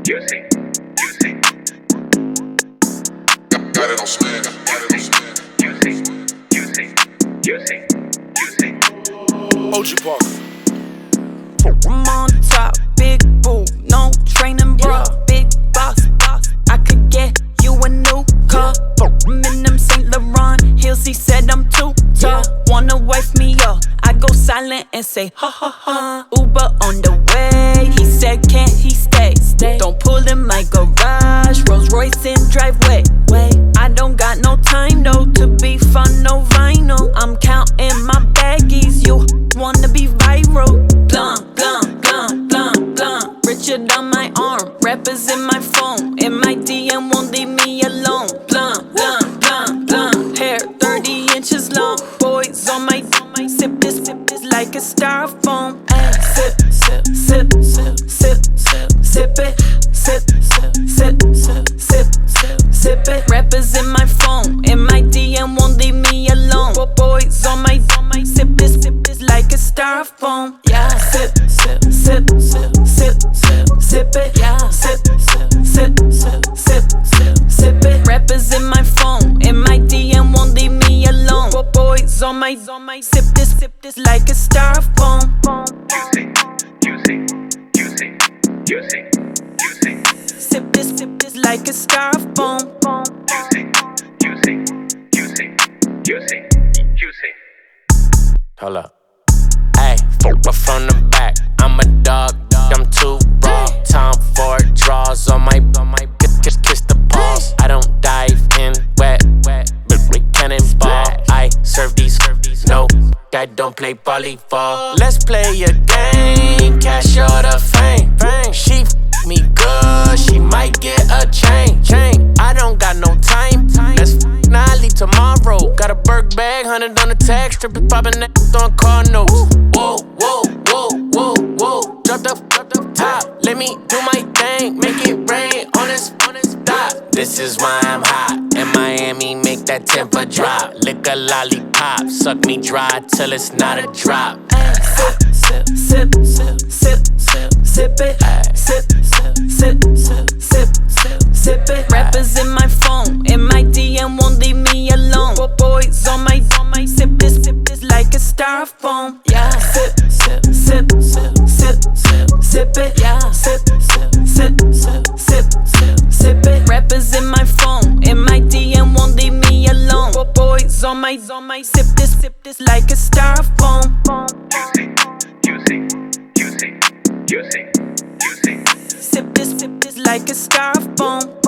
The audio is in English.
Juicy, juicy. Got it on smash. Juicy, juicy, juicy, juicy. OG Park. I'm on top, big boo, no training bra, big boss. I could get you a new car. I'm in them Saint Laurent heels. He said I'm too tall. Wanna wife me up? I go silent and say ha ha ha. Uber on the way. He said can't he stay? Don't pull in my garage. Rolls Royce in driveway. I don't got no time though to be fun, no vinyl. I'm counting my baggies. You wanna be viral? Blunt, blunt, blunt, blunt, blunt. Richard on my arm, rappers in my phone. In my DM won't leave me alone. Blunt, blunt, blunt, blunt. Hair 30 inches long. Boys on my sip this like a styrofoam. Sip, sip, sip, sip, sip, sip, sip it. Sip, sip, sip, sip, sip, sip, sip it. Rappers in my phone. In my DM won't leave me alone. Boys on my sip this like a styrofoam. Yeah, sip, sip, sip, sip, sip, sip, sip it. Yeah, sip, sip, sip, sip, sip, sip, sip it. Rappers in my phone. In my DM won't leave me alone. Boys on my sip this like a styrofoam. Juicy, juicy, juicy, juicy. Sip this like a styrofoam. Juicy, juicy, juicy, juicy, juicy. Hold up. Ayy, but from the back, I'm a dog, I'm too raw. Time for draws on my kiss the paws. I don't dive in wet, but we cannonball. I serve these, no, I don't play volleyball. Let's play a game, cash or the fame. She me good, she might get a chain. I don't got no time, let's now I leave tomorrow. Got a Burke bag, 100 on the tag, strippers popping that on car notes. Whoa, whoa, whoa, whoa, whoa. Drop the top, let me do my thing, make it rain on this dot. This is why I'm hot. In Miami, make that temper drop. Lick a lollipop, suck me dry till it's not a drop. Sip, sip, sip, sip, sip, sip it. Sip, sip, sip, sip, sip, sip, sip it. Rappers in my phone. In my DM won't leave me alone. Boys on my sip this like a styrofoam. Yeah, sip, sip, sip, sip, sip, sip, sip it. Yeah, sip, sip, sip, sip, sip, sip, sip it. Rappers in my phone. In my DM won't leave me alone. Boys on my sip this like a styrofoam. Juicy, juicy, juicy, juicy. Sip this like a styrofoam.